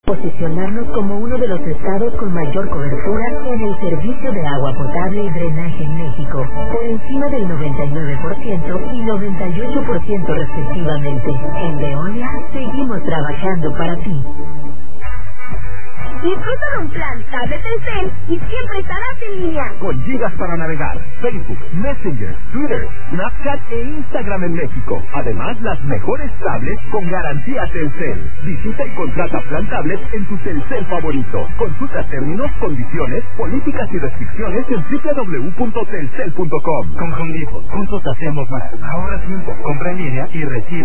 Posicionarnos como uno de los estados con mayor cobertura en el servicio de agua potable y drenaje en México, por encima del 99% y 98% respectivamente. En Veolia seguimos trabajando para ti. Disfruta de un plan tablet Telcel y siempre estarás en línea. Con gigas para navegar, Facebook, Messenger, Twitter, Snapchat e Instagram en México. Además, las mejores tablets con garantía Telcel. Visita y contrata plan tablet en tu Telcel favorito. Consulta términos, condiciones, políticas y restricciones en www.telcel.com. Con Home Depot, juntos hacemos más. Ahorra tiempo, compra en línea y recibe